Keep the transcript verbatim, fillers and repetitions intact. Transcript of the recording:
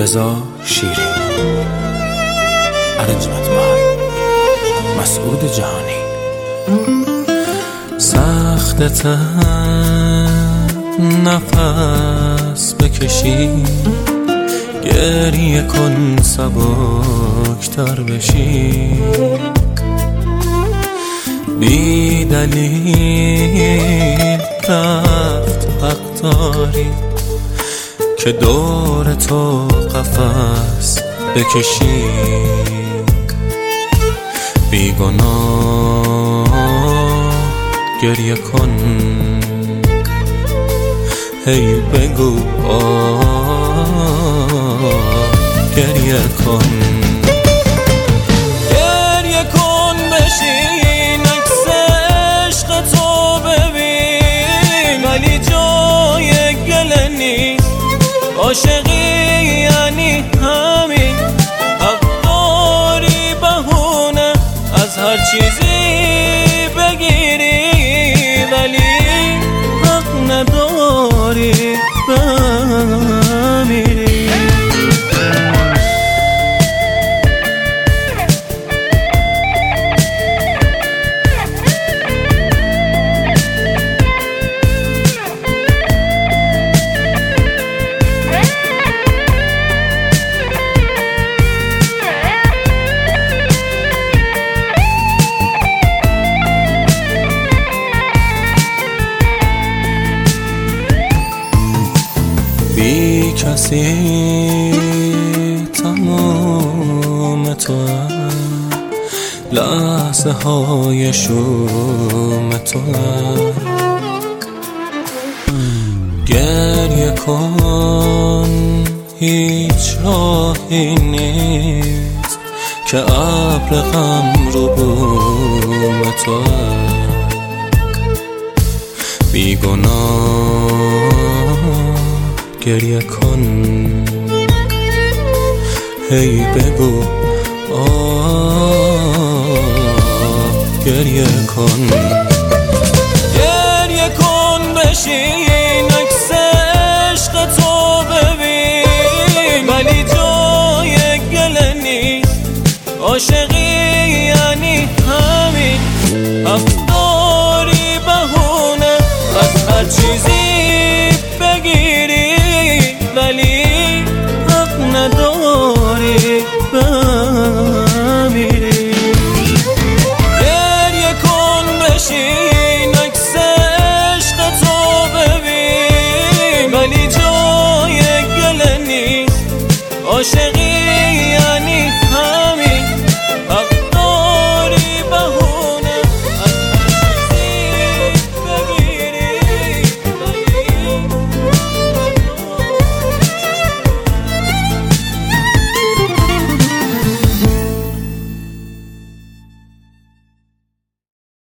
رضا شیری. ارنجمنت بای مسعود جهانی. سختت نفس بکشی، گریه کن سبکتر بشی، بی دلیل رفت حق داری که دور تو قفس بکشی، بی گناه گریه کن، هی بگو آه گریه کن، گریه کن بشین عکس عشق تو ببین، ولی جای گله نیست، عاشقی یعنی همین، حق داری بهونه از هر چیزی بگیری، ولی حق نداری بمیری. بی کسی تمام تو، لحظه های شوم تو، گریه کن هیچ راهی نیست که ابر غم رو بوم تو، بی گناه گریه کن، هی بگو آه گریه کن، گریه کن بشین عکس عشق تو ببین، ولی جای گله نیست، عاشقی یعنی همین، حق داری بهونه از هر چیزی بگیری، ولی حق نداری بمیری. گریه کن بشین عکس عشق تو ببین، ولی جای گله نیست، عاشقی